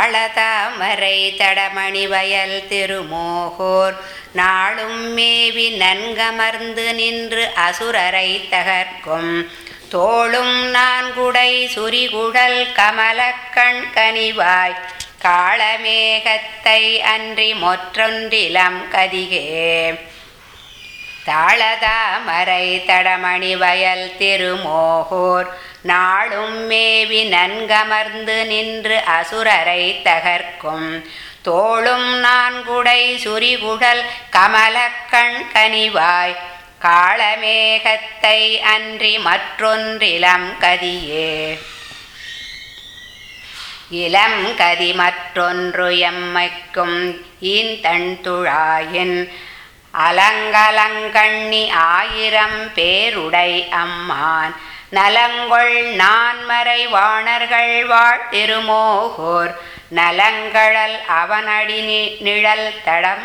தாளதாமரை தடமணி வயல் திருமோகோர் நாளும் மேவி நன்கமர்ந்து நின்று அசுரரை தகர்க்கும் தோளும் நான்குடை சுரிகுழல் கமலக்கண் கனிவாய் காளமேகத்தை அன்றி மொற்றொன்றிலம் கதிகே. தாளதாமரை தடமணி வயல் திருமோகோர் நாளும் மேவி நன்கமர்ந்து நின்று அசுரரை தகர்க்கும் தோளும் நான்குடை சுரிகுழல் கமலக்கண் கனிவாய் காளமேகத்தை அன்றி மற்றொன்றிலம் கதியே. இளம் கதி மற்றொன்று எம்மைக்கும் ஈந்தண் துழாயின் அலங்கலங்கண்ணி ஆயிரம் பேருடை அம்மான் நலங்கொள் நான்மறை வாணர்கள் வாழ் திருமோகோர் நலங்கழல் அவனடி நிழல் தடம்.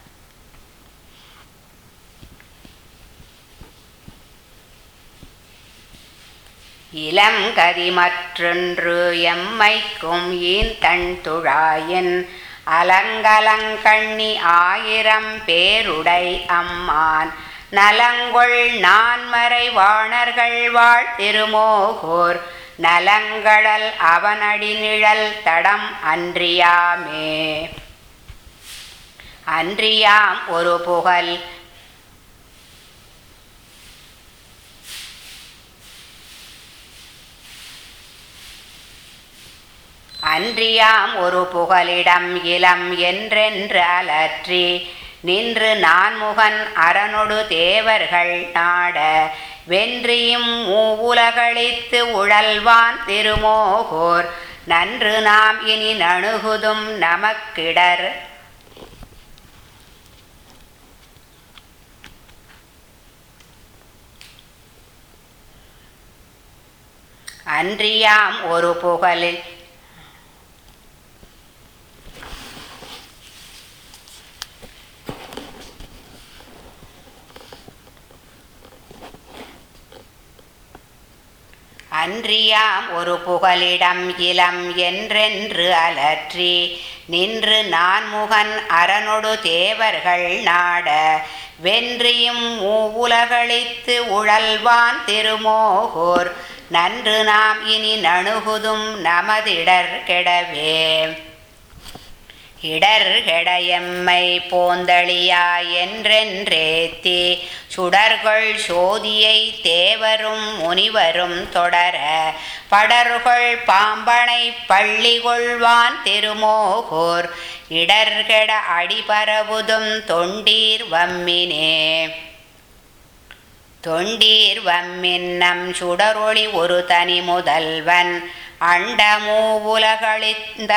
இளம் கதி மற்றொன்று எம்மைக்கும் ஈந்தண் துழாயின் அலங்கலங்கண்ணி ஆயிரம் பேருடை அம்மான் நலங்கொள் நான்மறை வாணர்கள் வாழ் திருமோகோர் நலங்கழல் அவனடி நிழல் தடம் அன்றியாமே. அன்றியாம் ஒரு புகழ் அன்றியாம் ஒரு புகலிடம் இளம் என்றென்று அலற்றி நின்று நான்முகன் அரனொடு தேவர்கள் நாட வென்றியும் மூவுலகளித்து உழல்வான் திருமோகோர் நன்று நாம் இனி நணுகுதும் நமக்கிடர். அன்றியாம் ஒரு புகழில் அன்றியாம் ஒரு புகலிடம் இளம் என்றென்று அலற்றி நின்று நான்முகன் அரனொடு தேவர்கள் நாட வென்றியும் மூவுலகளித்து உழல்வான் திருமோகோர் நன்று நாம் இனி நணுகுதும் நமதிடர் கெடவே. இடர் கெடையம்மை போந்தளியா என்றென்றேத்தி சுடர்கள் சோதியை தேவரும் முனிவரும் தொடர படர்கள் பாம்பனை பள்ளி கொள்வான் திருமோகோர் இடர்கெட அடிபரவுதும் தொண்டீர் வம்மினே. தொண்டீர் வம்மின்னம் சுடரொளி ஒரு தனி முதல்வன் அண்டமூவுலகளிந்த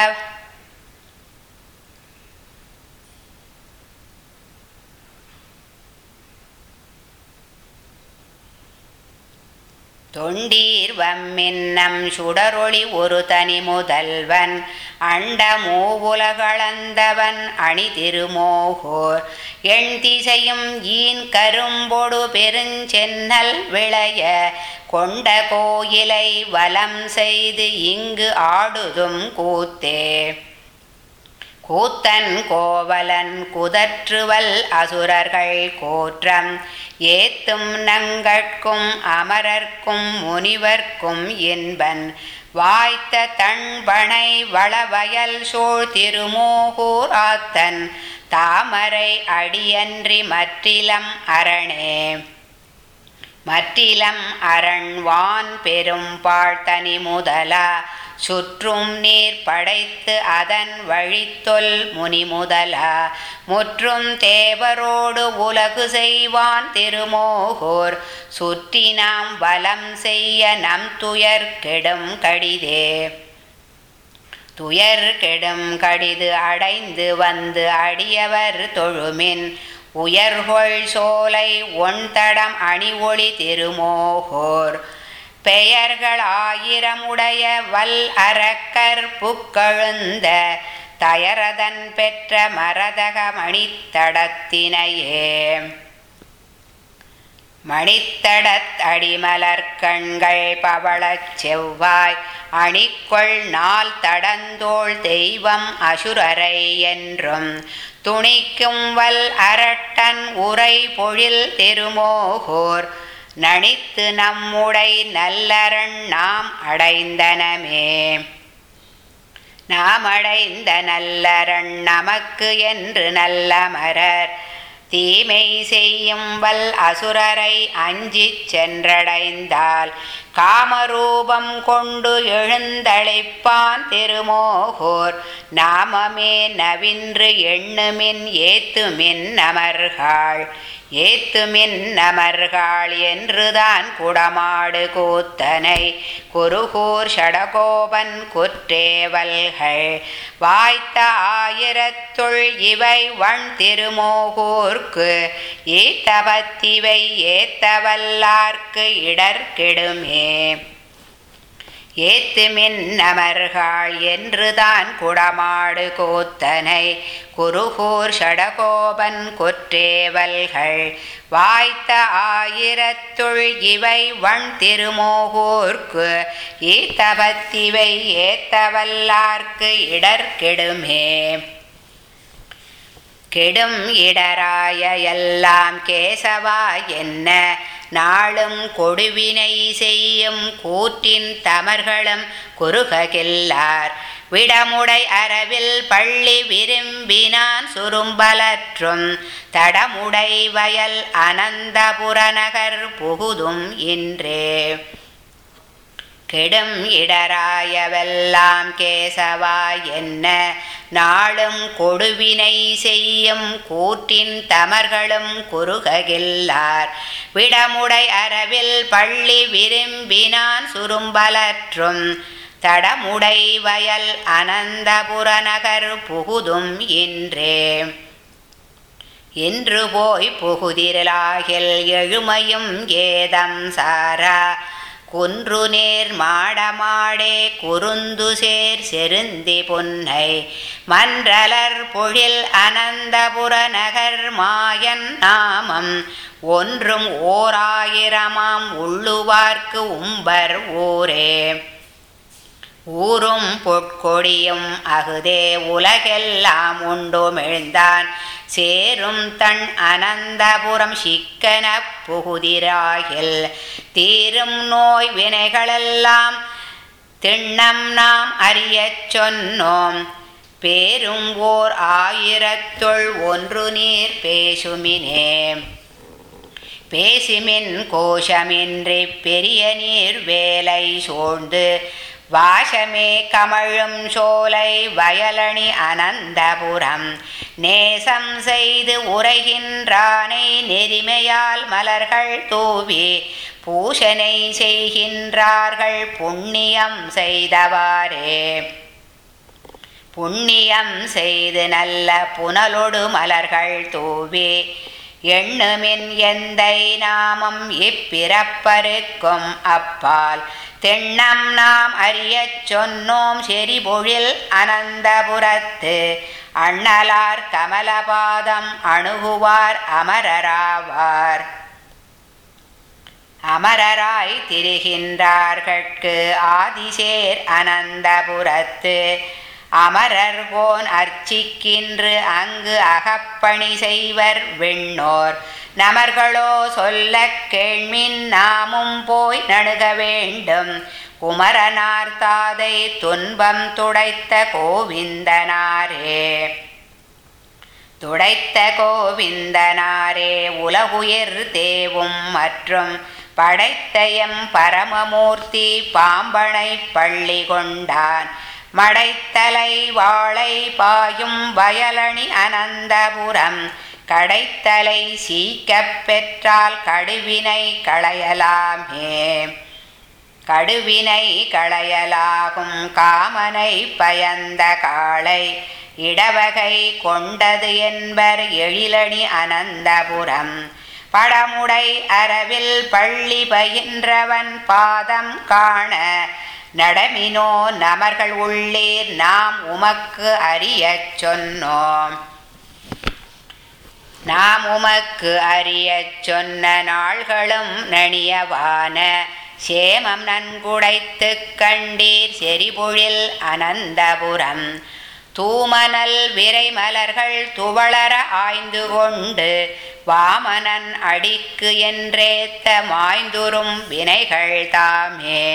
தொண்டீர் வம்மின்னம் சுடரொளி ஒரு தனி முதல்வன் அண்டமூவுலகளந்தவன் அணி திருமோகோர் எண் திசையும் ஈன் கரும்பொடு பெருஞ்சென்னல் விளைய கொண்ட கோயிலை வலம் செய்து இங்கு ஆடுதும் கூத்தே. கூத்தன் கோவலன் குதற்றுவல் அசுரர்கள் கோற்றம் ஏத்தும் நங்கட்கும் அமரர்க்கும் முனிவர்க்கும் என்பன் வாய்த்த தண்பனை வளவயல் சோழ் திருமோகூர் ஆத்தன் தாமரை அடியன்றி மற்றிலம் அரணே. மற்றிலம் அரண்வான் பெரும் பாழ்த்தனி முதலா சுற்றும் நீர் படைத்து அதன் வழித்தொல் முனி முதலா முற்றும் தேவரோடு உலகு செய்வான் திருமோகோர் சுற்றி நாம் வலம் செய்ய நம் துயர் கெடும் கடிதே. துயர் கெடும் கடிது அடைந்து வந்து அடியவர் தொழுமின் உயர்கொள் சோலை ஒன்தடம் அணி ஒளி திருமோகோர் பெயர்கள் ஆயிரமுடைய வல் அரக்கர் புக்கழுந்த தயரதன் பெற்ற மரதக மணித்தடத்தினையே. மணித்தடத் அடிமலர் கண்கள் பவளச் செவ்வாய் அணிக்கொள் நாள் தடந்தோள் தெய்வம் அசுரரை என்றும் துணிக்கும் வல் அரட்டன் உரை பொழில் திருமோகூர் நணித்து நம்முடை நல்லரண் நாம் அடைந்தனமே. நாம் அடைந்த நல்லரண் நமக்கு என்று நல்லமரர் தீமை செய்யும் வல் அசுரரை அஞ்சிச் சென்றடைந்தால் காமரூபம் கொண்டு எழுந்தழைப்பான் திருமோகூர் நாமமே நவின்று எண்ணுமின் ஏத்துமின் நமர்கள் ஏத்துமின் நமர்கள் என்றுதான் குடமாடு கூத்தனை குருகூர் ஷடகோபன் குற்றேவல்கள் வாய்த்த ஆயிரத்துள் இவை வண் திருமோகூர்க்கு ஈத்தபத்திவை ஏத்தவல்லார்க்கு இடர்கெடுமே. ஏத்துமின் நமர்கள் என்றுதான் குடமாடு கூத்தனை குருகூர் ஷடகோபன் குற்றேவல்கள் வாய்த்த ஆயிரத்துள் இவை வண் திருமோகூர்க்கு ஈத்தபத்திவை ஏத்தவல்லார்க்கு இடர்கெடுமே. கெடும் இடராய எல்லாம் கேசவா என்ன நாளும் கொடுவினை செய்யும் கூற்றின் தமர்களும் குறுககில்லார் விடமுடை அரவில் பள்ளி விரும்பினான் சுரும்பலற்றும் தடமுடை வயல் அனந்தபுரநகர் புகுதும் இன்றே. கெடும் இடராயவெல்லாம் கேசவா என்ன நாளும் கொடுவினை செய்யும் கூற்றின் தமர்களும் குறுககில்லார் விடமுடை அரவில் பள்ளி விரும்பினான் சுரும்பலற்றும் தடமுடை வயல் அனந்தபுரநகர் புகுதும் இன்றே. என்று போய் புகுதிரலாகில் எழுமையும் ஏதம் சாரா குன்று நேர் மாடமாடே குறுந்து சேர் செருந்தி பொன்னை மன்றலர் பொழில் அனந்தபுரநகர் மாயன் நாமம் ஒன்றும் ஓராயிரமாம் உள்ளுவார்க்கு உம்பர் ஊரே. ஊரும் பொற்கொடியும் அகுதே உலகெல்லாம் உண்டுமிழ்ந்தான் சேரும் தன் அனந்தபுரம் சிக்கன புகுதிராகில் தீரும் நோய் வினைகளெல்லாம் திண்ணம் நாம் அறியச் சொன்னோம் பேரும் ஓர் ஆயிரத்துள் ஒன்று நீர் பேசுமினே. பேசுமின் கோஷமின்றி பெரிய நீர் வேலை சூழ்ந்து வாசமே கமழும் சோலை வயலணி அனந்தபுரம் நேசம் செய்து உரைகின்றானை நெறிமையால் மலர்கள் தூவி பூஷனை செய்கின்றார்கள் புண்ணியம் செய்தவாறே. புண்ணியம் செய்து நல்ல புனலொடு மலர்கள் தூவி எண்ணுமின் எந்தை நாமம் இப்பிறப்பருக்கும் அப்பால் திண்ணம் நாம் அறியச் சொன்னோம் செறிபொழில் அனந்தபுரத்து அண்ணலார் கமலபாதம் அணுகுவார் அமரராவார். அமரராய் திரிகின்றார்கட்கு ஆதிசேர் அனந்தபுரத்து அமரர்கோன் அர்ச்சிக்கின்று அங்கு அகப்பணி செய்வர் விண்ணோர் நமர்களோ சொல்ல கேள்மின் நாமும் போய் நணுக வேண்டும் குமரனார் தாதை துன்பம் துடைத்த கோவிந்தனாரே. துடைத்த கோவிந்தனாரே உலகுயிர் தேவும் மற்றும் படைத்தயம் பரமமூர்த்தி பாம்பனை பள்ளி கொண்டான் மடைத்தலை வாழை பாயும் வயலணி அனந்தபுரம் கடைத்தலை சீக்கப் பெற்றால் கடுவினை களையலாமே. கடுவினை களையலாகும் காமனை பயந்த காளை இடவகை கொண்டது என்பர் எழிலணி அனந்தபுரம் படமுடை அரவில் பள்ளி பயின்றவன் பாதம் காண நடமினோ நமர்கள் உள்ளீர் நாம் உமக்கு அறியச் சொன்னோம். நாம் உமக்கு அறியச் சொன்ன நாள்களும் நணியவான சேமம் நன்குடைத்து கண்டீர் செறிபொழில் அனந்தபுரம் தூமனல் விரைமலர்கள் துவளர ஆய்ந்து கொண்டு வாமனன் அடிக்கு என்றேத்த மாய்ந்துரும் வினைகள் தாமே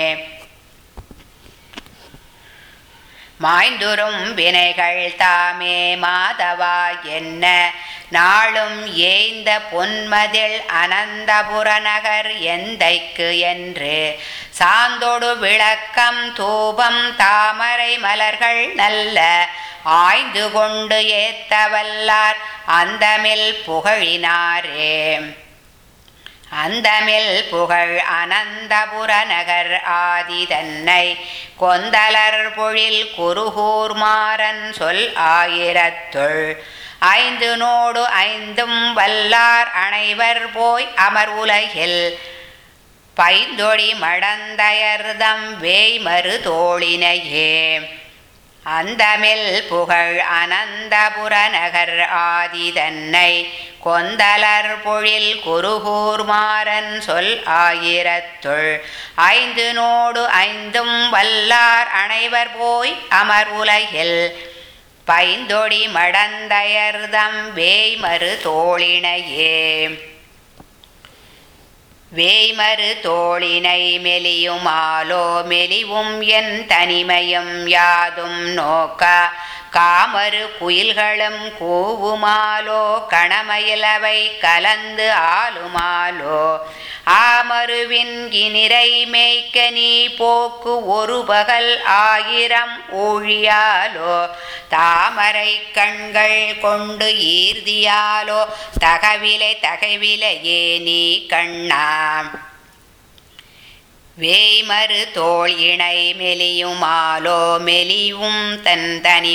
மாய்ந்துரும் வினைகள் தாமே மாதவா என்ன நாளும் ஏய்ந்த பொன்மதில் அனந்தபுர நகர் எந்தைக்கு என்று சாந்தொடு விளக்கம் தூபம் தாமரை மலர்கள் நல்ல ஆய்ந்து கொண்டு ஏத்தவல்லார் அந்தமில் புகழினாரே அந்தமில் புகழ் அனந்தபுர நகர் ஆதி தன்னை கொந்தலர் பொழில் குருகூர் மாறன் சொல் ஆயிரத்துள் ஐந்து நோடு ஐந்தும் வல்லார் அனைவர் போய் அமர் உலகில் பைந்தொடி மடந்தயர்தம் வேய்மறு தோழினையே அந்தமில் புகழ் அனந்தபுர நகர் ஆதி தன்னை கொந்தலர் பொழில் குருகூர் மாறன் சொல் ஆயிரத்துள் ஐந்து நோடு ஐந்தும் வல்லார் அனைவர் போய் அமர் உலகில் பைந்தொடி மடந்தயர்தம் வேய்மறு தோழினையே வேய்மறு தோழினை மெலியுமாலோ மெலிவும் என் தனிமையும் யாதும் நோக்க காமரு குயில்களும் கூவுமாலோ கணமயிலவை கலந்து ஆளுமாலோ ஆமருவின் இனிரை மேய்க்க நீ போக்கு ஒரு பகல் ஆயிரம் ஊழியாலோ தாமரை கண்கள் கொண்டு ஈர்தியாலோ தகவிலையே நீ கண்ணாம் வேய்மறு தோள் இணை மெலியுமாலோ மெலிவும் தன் தனி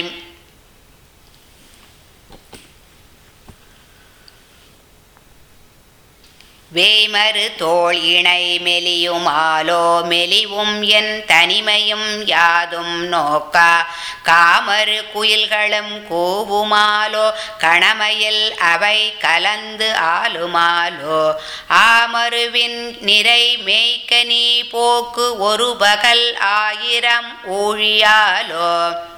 வேய்மறு தோள் இணை மெலியுமாலோ மெலிவும் என் தனிமையும் யாதும் நோக்கா காமரு குயில்களும் கூவுமாலோ கணமயில் அவை கலந்து ஆளுமாலோ ஆமருவின் நிறை மேய்க்க நீ போக்கு ஒரு பகல் ஆயிரம் ஊழியாலோ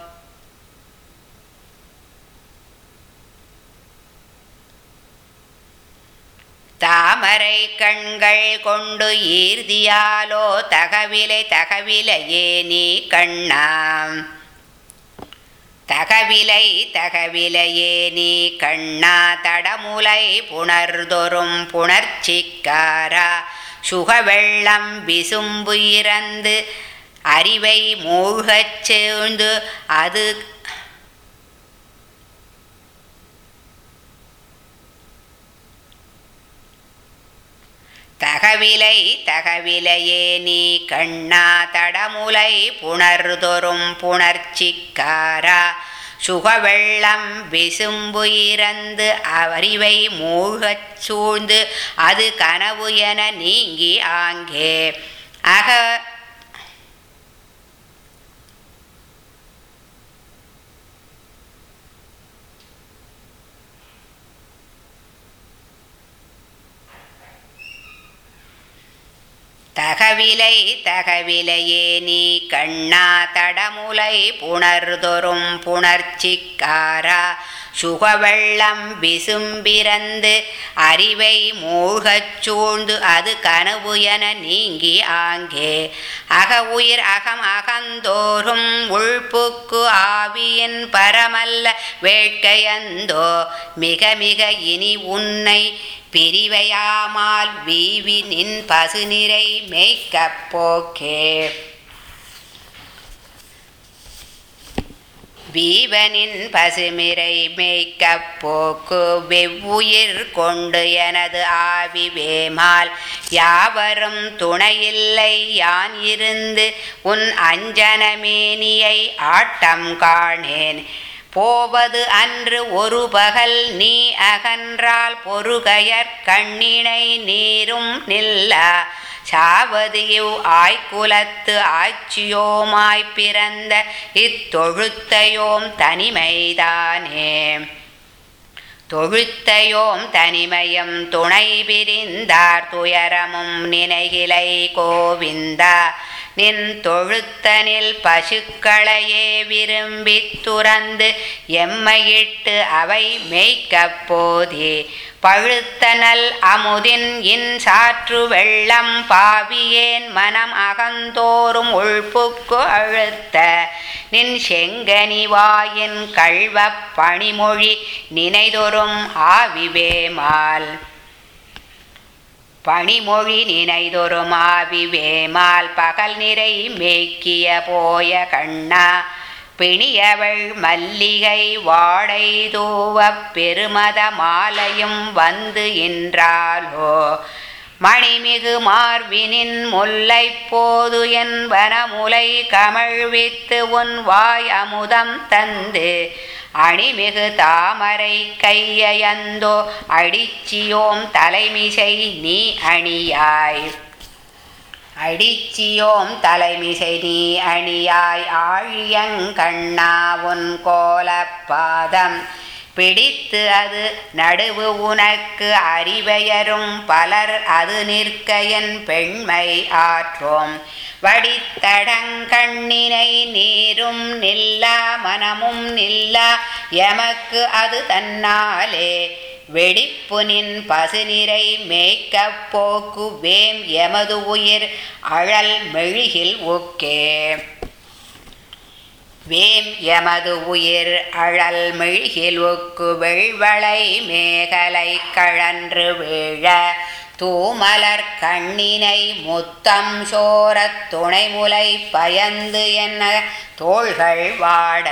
தாமரை கண்கள் கொண்டு ஈர்தியாலோ தகவிலையே நீ கண்ணாம் தகவிலையே நீ கண்ணா தடமுலை புணர்தொரும் புணர்ச்சிக்காரா சுகவெள்ளம் விசும்பு இறந்து அறிவை மூழ்கச் சேர்ந்து அது தகவிலையே நீ கண்ணா தடமுலை புணர்தொரும் புணர்ச்சிக்காரா சுகவெள்ளம் விசும்பு இறந்து அறிவை மூழ்கச் சூழ்ந்து அது கனவு என நீங்கி ஆங்கே அக தகவிலையே நீ கண்ணா தடமுலை புணர்தொரும் புணர்ச்சிக்காரா சுகவெள்ளம் விசும்பிறந்து அறிவை மூழ்கச் சூழ்ந்து அது கனவு என நீங்கி ஆங்கே அக உயிர் அகம் அகந்தோறும் உள்புக்கு ஆவியின் பரமல்ல வேட்கையந்தோ மிக மிக இனி உன்னை பிரிவையாமால் வீவி நின் பசுநிறை மேய்க்கப் போக்கே வீவனின் பசுமிரை மேய்க்கப் போக்கு வெவ்வுயிர் கொண்டு எனது ஆவி வேமால் யாவரும் துணையில்லை யான் இருந்து உன் அஞ்சனமேனியை ஆட்டம் காணேன் போவது அன்று ஒரு பகல் நீ அகன்றால் பொறுகையற் கண்ணினை நீரும் நில்லா சாவது இவ் ஆய்குலத்து ஆட்சியோமாய்ப் பிறந்த இத்தொழுத்தையோம் தனிமைதானே தொழுத்தையோம் தனிமையும் துணை பிரிந்தார் துயரமும் நினைகிலை கோவிந்தா நின் தொழுத்தனில் பசுக்களையே விரும்பித் துறந்து எம்மையிட்டு அவை மேய்க்கப் போதே பழுத்தனல் அமுதின் இன் சாற்று வெள்ளம் பாவியேன் மனம் அகந்தோறும் உள்புக்கு அழுத்த நின் செங்கனிவாயின் கள்வப் பணிமொழி நினைதொரும் ஆவிவேமால் பணிமொழி நினைதொரும் ஆவிவேமால் பகல் நிறை மேய்க்கிய போய கண்ணா பிணியவள் மல்லிகை வாடை தூவப் பெருமத மாலையும் வந்து இன்றாலோ மணிமிகு மார்பினின் முல்லை போது என் வனமுலை கமழ்வித்து உன் வாய் அமுதம் தந்து அணிமிகு தாமரை கையந்தோ அடிச்சியோம் தலைமிசை நீ அணியாய் அடிச்சியோம் தலைமிசை நீ அணியாய் ஆழியங்கண்ணா உன் கோலப்பாதம் பிடித்து அது நடுவு உனக்கு அறிவையரும் பலர் அது நிற்க என் பெண்மை ஆற்றோம் வடித்தடங்கண்ணினை நீரும் நில்லா மனமும் நில்லா எமக்கு அது தன்னாலே வெடிப்பு நின் பசுநிறை மேய்க்கப் போக்கு வேம் எமது உயிர் அழல் மெழுகில் ஒக்கே வேம் எமது உயிர் அழல் மெழுகில் ஒக்கு வெள்வளை மேகலை கழன்று வீழ தூமலர் கண்ணினை முத்தம் சோரத் துணைமுலை பயந்து என்ன தோள்கள் வாட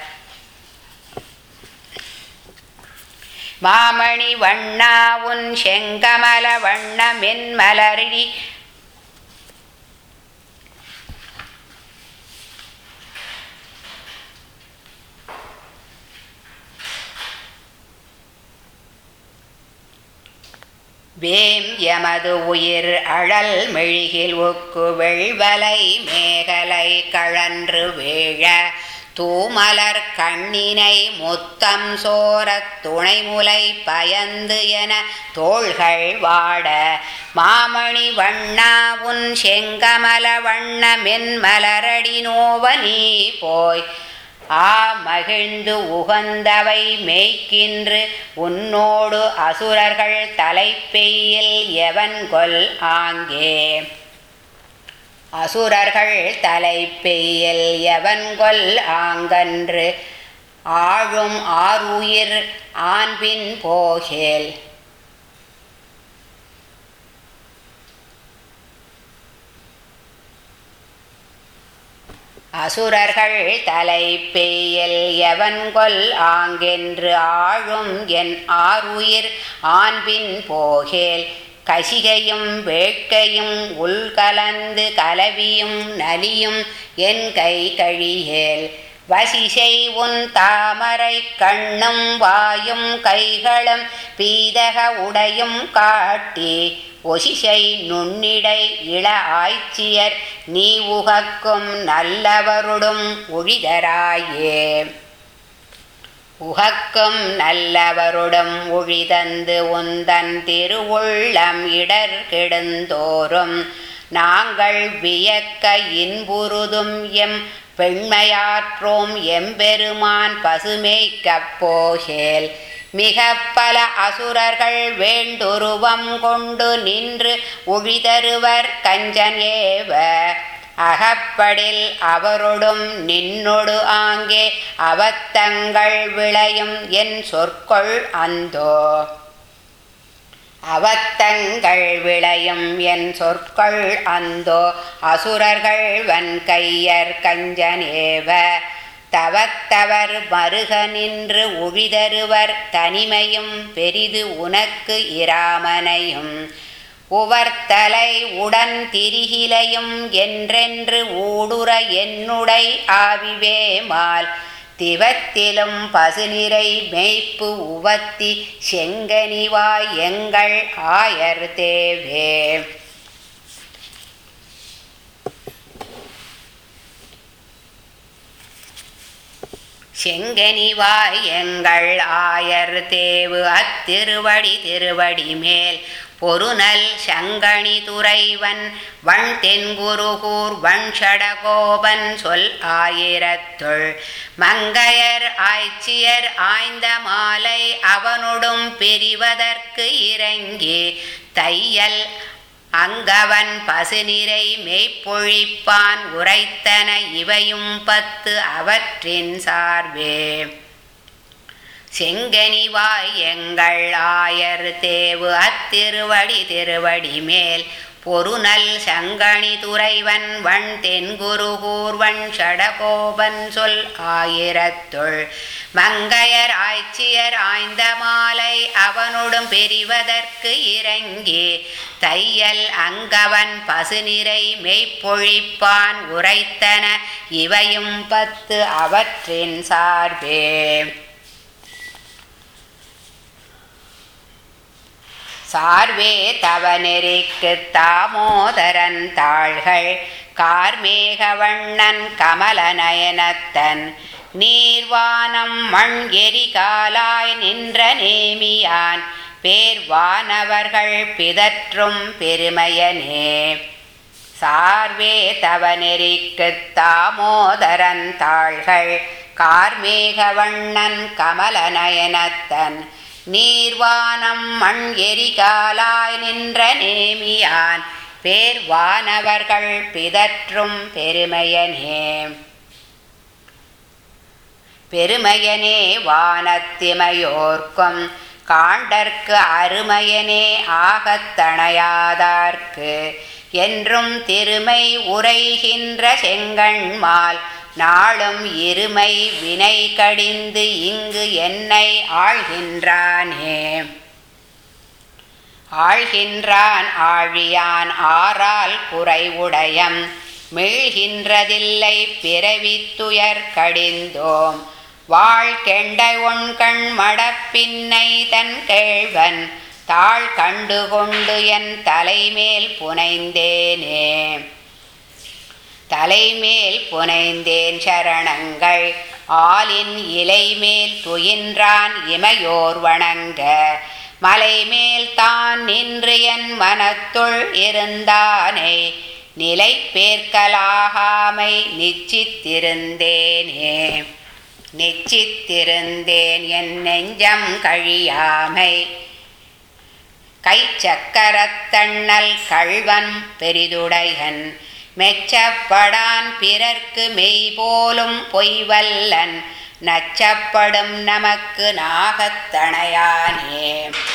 மாமணி வண்ணா உன் செங்கமல வண்ண மென்மலரி வேம் எமது உயிர் அழல் மெழுகில் ஒக்கு வெள்வலை மேகலை கழன்று வீழ தூமலர் கண்ணினை முத்தம் சோரத் துணைமுலை பயந்து என தோள்கள் வாட மாமணி வண்ணா உன் செங்கமல வண்ண மென்மலரடி நோவ நீ போய் ஆ மகிழ்ந்து உகந்தவை மேய்க்கின்று உன்னோடு அசுரர்கள் தலைப்பெய்யில் எவன்கொல் ஆங்கே அசுரர்கள் தலைப்பெய்யில் எவன்கொல் ஆங்கன்று ஆழும் ஆருயிர் ஆண்பின் போகேல் அசுரர்கள் தலைப்பெய்யில் எவன்கொல் ஆங்கென்று ஆழும் என் ஆருயிர் ஆண்பின் போகேல் கசிகையும் வேட்கையும் உள்கலந்து கலவியும் நலியும் என் கை கழியேல் வசிசை உன் தாமரை கண்ணும் வாயும் கைகளும் பீதக உடையும் காட்டி ஒசிசை நுண்ணிடை இள ஆய்ச்சியர் நீ உகக்கும் நல்லவருடும் ஒழிதராயே உகக்கும் நல்லவருடும் ஒழிதந்து உந்தன் திருவுள்ளம் இடர் கெடுந்தோறும் நாங்கள் வியக்க இன்புறுதும் எம் பெண்மையாற்றோம் எம்பெருமான் பசுமேய்க்கப் போகேல் மிக பல அசுரர்கள் வேண்டுருவம் கொண்டு நின்று ஒழிதருவர் கஞ்சன் ஏவ அகப்படில் அவரொடும் நின்னொடு ஆங்கே அவத்தங்கள் விளையும் என் சொற்கொள் அந்தோ அவத்தங்கள் விளையும் என் சொற்கள் அந்தோ அசுரர்கள் வன்கையர் கஞ்சனேவ தவத்தவர் மருக நின்று ஒழிதருவர் தனிமையும் பெரிது உனக்கு இராமனையும் உவர்த்தலை உடன் திரிகிலையும் என்றென்று ஊடுற என்னுடை ஆவிவேமால் திவத்திலும் பசுநிறை மேய்ப்பு உவத்தி செங்கனிவாய் எங்கள் ஆயர் தேவே செங்கனிவாய் எங்கள் ஆயர் தேவு அத்திருவடி திருவடி மேல் பொருநல் சங்கணி துறைவன் வண் தென்குருகூர் வண்ஷடகோபன் சொல் ஆயிரத்துள் மங்கையர் ஆய்ச்சியர் ஆய்ந்த மாலை அவனொடும் பிரிவதற்கு இறங்கி தையல் அங்கவன் பசுநிறை மெய்ப்பொழிப்பான் உரைத்தன இவையும் 10 அவற்றின் சார்பே. செங்கனிவாய் எங்கள் ஆயர் தேவு அத்திருவடி திருவடி மேல் பொருநல் சங்கணி துறைவன் வண் தென்குருகூர் வண்ஷடகோபன் சொல் ஆயிரத்துள் மங்கையர் ஆய்ச்சியர் ஆய்ந்த மாலை அவனொடும் பிரிவதற்கு இறங்கி தையல் அங்கவன் பசுநிறை மெய்ப்பொழிப்பான் உரைத்தன இவையும் 10 அவற்றின் சார்பே. சார்வே தவநெறிக்கு தாமோதரன் தாள்கள் கார்மேகவண்ணன் கமலநயனத்தன் நீர்வானம் மண் எரிகாலாய் நின்ற நேமியான் பேர்வானவர்கள் பிதற்றும் பெருமையனே. சார்வே தவநெறிக்கு தாமோதரன் தாள்கள் கார்மேகவண்ணன் கமலநயனத்தன் நீர்வானம் மண் எரிகாலாய் நின்ற நேமியான் பேர்வானவர்கள் பிதற்றும் பெருமையனே. பெருமையனே வானத்திமையோர்க்கும் காண்டற்கு அருமையனே ஆகத்தணையாதார்க்கு என்றும் திருமை உரைகின்ற செங்கண்மால் நாளும் இருமை வினை கடிந்து இங்கு என்னை ஆழ்கின்றானே. ஆழ்கின்றான் ஆழியான் ஆறால் குறைவுடையம் மீழ்கின்றதில்லை பிறவித்துயர் கடிந்தோம் வாழ்கெண்டை ஒண்கண் மடப்பின்னை தன் கேழ்வன் தாழ் கண்டுகொண்டு என் தலைமேல் புனைந்தேனே. தலைமேல் புனைந்தேன் சரணங்கள் ஆலின் இலைமேல் துயின்றான் இமையோர் வணங்க மலைமேல் தான் நின்று என் மனத்துள் இருந்தானை நிலை பேர்க்கலாகாமை நிச்சித்திருந்தேனே. நிச்சித்திருந்தேன் என் நெஞ்சம் கழியாமை கைச்சக்கரத்தண்ணல் கள்வன் பெரிதுடையன் மெச்சப்படான் பிறர்க்கு மெய்போலும் பொய்வல்லன் நச்சப்படும் நமக்கு நாகத்தணையானே.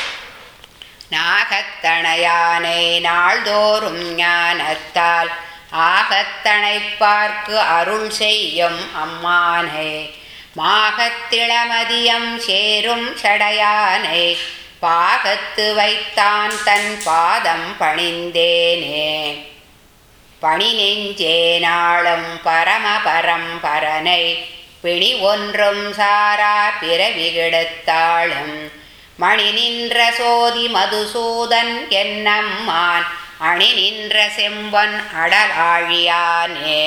நாகத்தணையானை நாள்தோறும் ஞானத்தால் ஆகத்தணைப்பார்க்கு அருள் செய்யும் அம்மானை மாகத்திளமதியம் சேரும் சடையானை பாகத்து வைத்தான் தன் பாதம் பணிந்தேனே. பணி நெஞ்சே நாளும் பரமபரம்பரனை பிணி ஒன்றும் சாரா பிறவிகெடுத்தாளும் மணி நின்ற சோதி மதுசூதன் என்னம்மான் அணி நின்ற செம்பொன் அடல் ஆழியானே.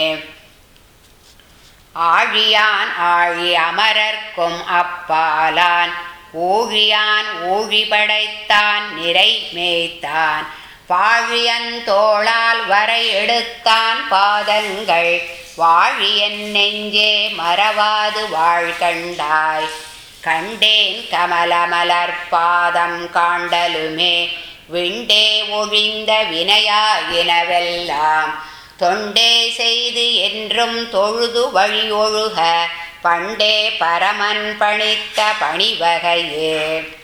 ஆழியான் ஆழி அமரர்க்கும் அப்பாலான் ஊழியான் ஊழி படைத்தான் நிறை மேய்த்தான் வாழியன் தோளால் வரை எடுத்தான் பாதங்கள் வாழியன் நெஞ்சே மறவாது வாழ்கண்டாய். கண்டேன் கமலமலர் பாதம் காண்டலுமே விண்டே ஒழிந்த வினையாயினவெல்லாம் தொண்டே செய்து என்றும் தொழுது வழியொழுக பண்டே பரமன் பணித்த பணிவகையே.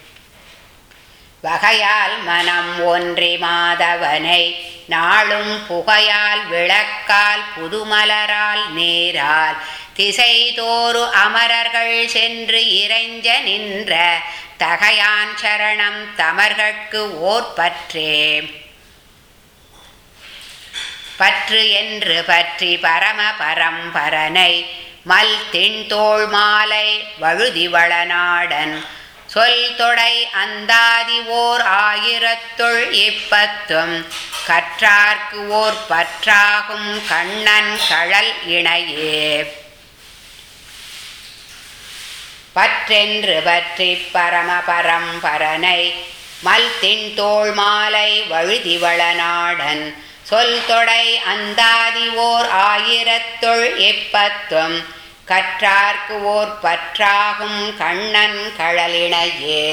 வகையால் மனம் ஒன்றி மாதவனை நாளும் புகையால் விளக்கால் புதுமலரால் நீரால் திசைதோறு அமரர்கள் சென்று இறைஞ்ச நின்ற தகையான் சரணம் தமர்கட்கு ஓர் பற்றே. பற்று என்று பற்றி பரம பரம்பரனை மல் திண்தோள் மாலை வழுதி வளநாடன் சொல் தொடை அந்தாதி ஓர் ஆயிரத்துள் இப்பத்தும் கற்றார்க்கு ஓர் பற்றாகும் கண்ணன் கழல் இணையே. பற்றென்று பற்றி பரமபரம் பரனை மல்தின் தோள் மாலை வழுதிவளநாடன் சொல் தொடை அந்தாதி ஓர் ஆயிரத்துள் எப்பத்துவம் கற்றார்க்கு ஓர் பற்றாகும் கண்ணன் கழலினையே.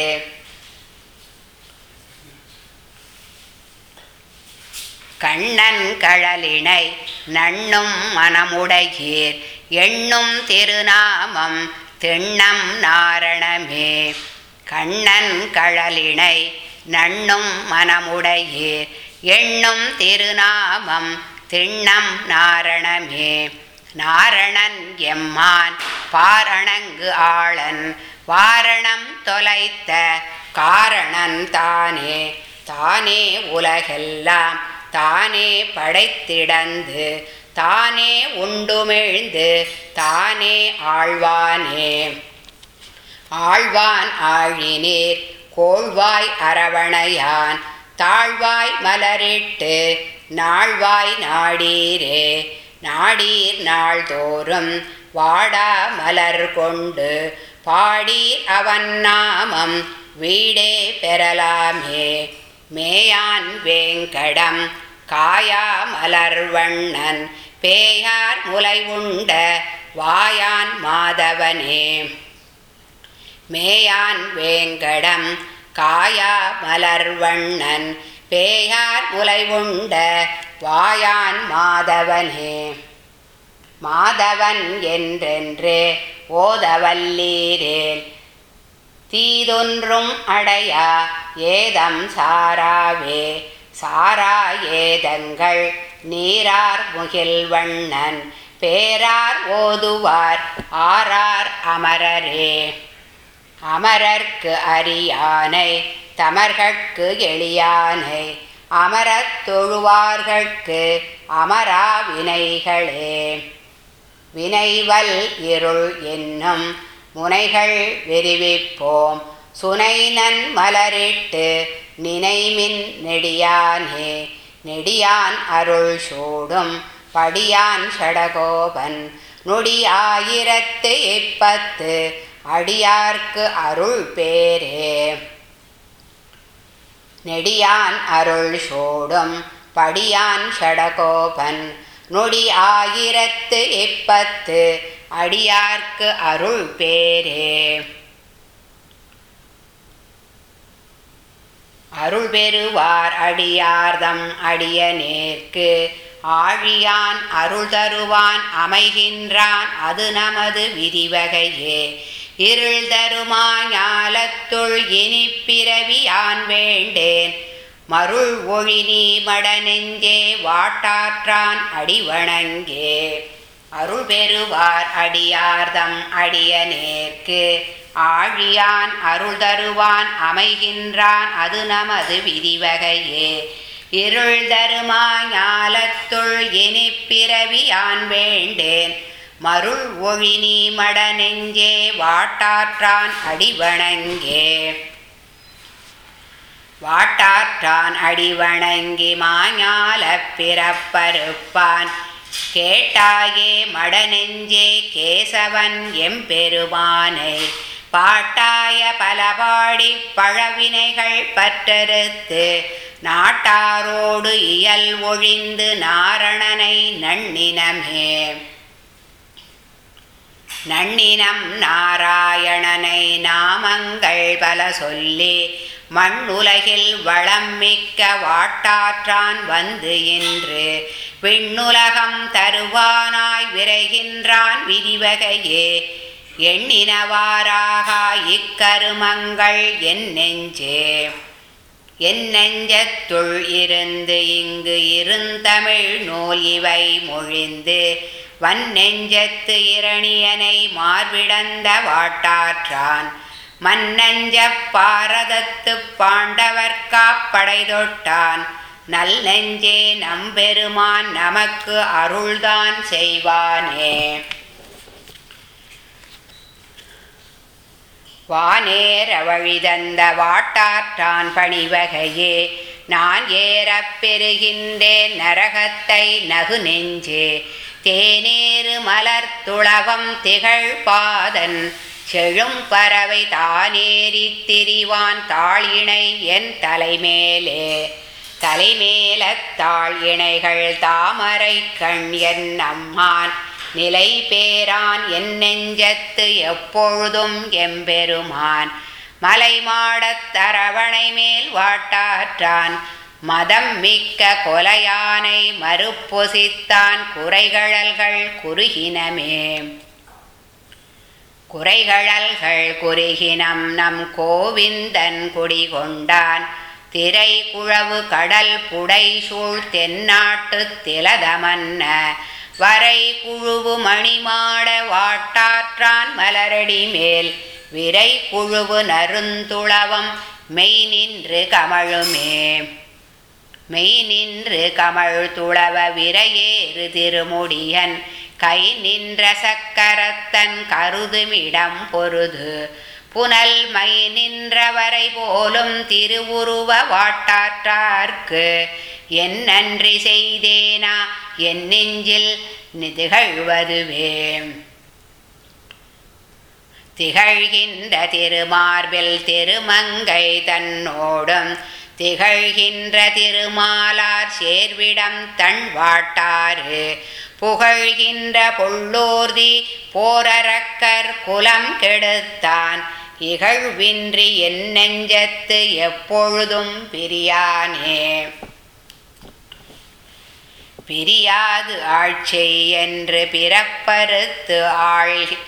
கண்ணன் கழலினை நண்ணும் மனமுடையீர் எண்ணும் திருநாமம் திண்ணம் நாரணமே. கண்ணன் கழலினை நண்ணும் மனமுடையீர் எண்ணும் திருநாமம் திண்ணம் நாரணமே. நாரணன் எம்மான் பாரணங்கு ஆளன் வாரணம் தொலைத்த காரணன் தானே. தானே உலகெல்லாம் தானே படைத்திடந்து தானே உண்டுமிழ்ந்து தானே ஆழ்வானே. ஆழ்வான் ஆழினீர் கோழ்வாய் அரவணையான் தாழ்வாய் மலரிட்டு நாழ்வாய் நாடீரே. நாடீர் நாள்தோறும் வாடா மலர் கொண்டு பாடீர் அவன் நாமம் வீடே பெறலாமே. மேயான் வேங்கடம் காயா மலர்வண்ணன் பேயார் முலை உண்ட வாயான் மாதவனே. மேயான் வேங்கடம் காயா மலர்வண்ணன் பேயார் முலை உண்ட வாயான் மாதவனே. மாதவன் என்றென்றே ஓதவல்லீரேல் தீதொன்றும் அடையா ஏதம் சாராவே. சாரா ஏதங்கள் நீரார் முகில்வண்ணன் பேரார் ஓதுவார் ஆரார் அமரரே. அமரர்க்கு அரியானை தமர்கட்கு எளியானை அமரத் தொழுவார்கட்கு அமரா வினைகளே. வினைவல் இருள் என்னும் முனைகள் விரிவிப்போம் சுனைநன் மலரிட்டு நினைமின் நெடியானே. நெடியான் அருள் சூடும் படியான் ஷடகோபன் நொடி ஆயிரத்து எப்பத்து அடியார்க்கு அருள் பேரே. நெடியான் அருள் சூடும் படியான் ஷடகோபன் நொடி ஆயிரத்து எப்பத்து அடியார்க்கு அருள் பேரே. அருள் பெறுவார் அடியார்தம் அடியநேர்க்கு ஆழியான் அருள் தருவான் அமைகின்றான் அது நமது விதிவகையே. இருள் தருமா ஞாலத்துள் இனிப்பிறவியான் வேண்டேன் மருள் ஒழி நீ மடநெஞ்சே வாட்டாற்றான் அடிவணங்கே. அருள் பெறுவார் அடியார்தம் அடியநேர்க்கு ஆழியான் அருள் தருவான் அமைகின்றான் அது நமது விதிவகையே. இருள் தருமா ஞாலத்துள் இனிப்பிறவியான் வேண்டேன் மருள் ஒழி நீ மடநெஞ்சே வாட்டாற்றான் அடிவணங்கே. வாட்டாற்றான் அடிவணங்கி மாஞால பிறப்பறுப்பான் கேட்டாயே மடநெஞ்சே கேசவன் எம்பெருமானை. பாட்டாய பலபாடி பழவினைகள் பற்றறுத்து நாட்டாரோடு இயல் ஒழிந்து நாரணனை நண்ணினமே. நண்ணினம் நாராயணனை நாமங்கள் பல சொல்லி மண்ணுலகில் வளம் மிக்க வாட்டாற்றான் வந்து இன்று விண்ணுலகம் தருவானாய் விரைகின்றான் விதிவகையே. எண்ணினவாறாக இக்கருமங்கள் என் நெஞ்சே. என் நெஞ்சத்துள் இருந்து இங்கு இருந்தமிழ் நூல் இவை மொழிந்து வன் நெஞ்சத்து இரணியனை மார்பிடந்த வாட்டாற்றான் மன்னஞ்ச பாரதத்து பாண்டவர் காப்படை தொட்டான். நல் நெஞ்சே நம்பெருமான் நமக்கு அருள்தான் செய்வானே. வானேற வழிதந்த வாட்டாற்றான் பணிவகையே நான் ஏறப் பெறுகின்றேன் நரகத்தை நகு நெஞ்சே. தேனேறு மலர் துளவம் திகழ் பாதன் செழும் பறவை தானேறித் திரிவான் தாழிணை என் தலைமேலே தலைமேலத்தாள் இணைகள் தாமரை கண் என் அம்மான் நிலை பேரான் என் நெஞ்சத்து எப்பொழுதும் எம்பெருமான் மலை மாடத் அரவணை மேல் வாட்டாற்றான் மதம் மிக்க கொலையானை மறுப்பொசித்தான் குறைகழல்கள் குறுகினமே குறைகழல்கள் குறுகினம் நம் கோவிந்தன் குடிகொண்டான் திரை குழவு கடல் புடை சூழ் தென்னாட்டு திலதமன்ன வரை குழுவு மணிமாட வாட்டாற்றான் மலரடி மேல் விரை குழுவு நருந்துளவம் மெய் நின்று கமழுமே மெய் நின்று கமழ் துளவ விரையேறு திருமுடியன் கை நின்ற சக்கரத்தன் கருதுமிடம் பொருது புனல் மை நின்றவரை போலும் திருவுருவ வாட்டாற்றார்க்கு என் நன்றி செய்தேனா என் நெஞ்சில் திகழ்வதுவே திகழ்கின்ற திருமார்பில் திருமங்கை தன்னோடும் திகழ்கின்ற திருமாலார் சேர்விடம் தன் வாட்டாறு புகழ்கின்ற பொள்ளோர்தி போரரக்கர் குலம் கெடுத்தான் இகழ்வின்றி என் நெஞ்சத்து எப்பொழுதும் பிரியானே பிரியாது ஆட்சி என்று பிறப்பறுத்து ஆழ்கி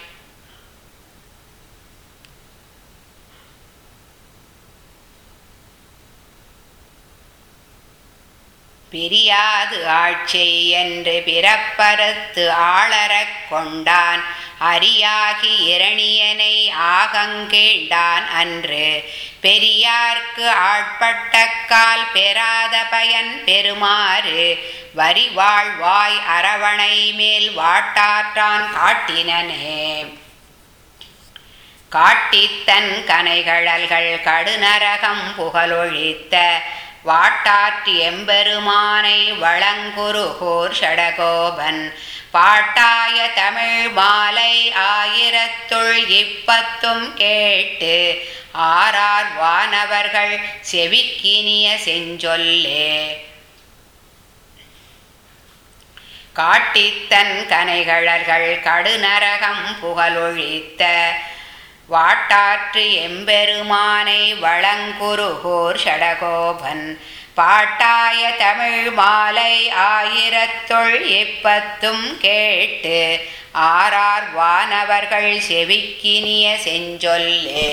பிரியாது ஆட்சி என்று பிறப்பறுத்து ஆளறக் கொண்டான் அரியாகி இரணியனை ஆகங்கீழ்டான் அன்று பெரியார்க்கு ஆட்பட்டக்கால் பெறாத பயன் பெறுமாறு வரிவாழ்வாய் அரவணை மேல் வாட்டாற்றான் காட்டினனே காட்டித்தன் கனைகழல்கள் கடுநரகம் புகழொழித்த வாட்டாற்றி எம்பெருமானை வளங்குருகூர் ஷடகோபன் பாட்டாய தமிழ் மாலை 1010 கேட்டு ஆரார் வானவர்கள் செவிக்கினிய செஞ்சொல்லே காட்டித்தன் கனைகழல்கள் கடுநரகம் புகழொழித்த வாட்டாற்று எம்பெருமானை வளங்குருகூர் ஷடகோபன் பாட்டாய தமிழ் மாலை 1010 கேட்டு ஆரார் வானவர்கள் செவிக்கினிய செஞ்சொல்லே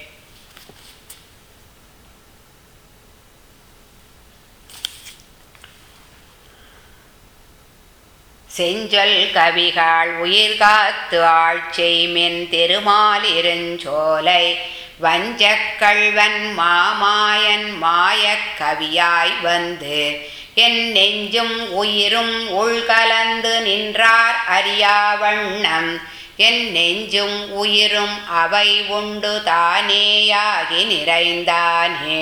செஞ்சொல் கவிகாள் உயிர்காத்து ஆட்செய்மென் திருமாலிருஞ்சோலை வஞ்சக்கள்வன் மாமாயன் மாயக் கவியாய் வந்து என் நெஞ்சும் உயிரும் உள்கலந்து நின்றார் அறியாவண்ணம் என் நெஞ்சும் உயிரும் அவை உண்டு தானேயாகி நிறைந்தானே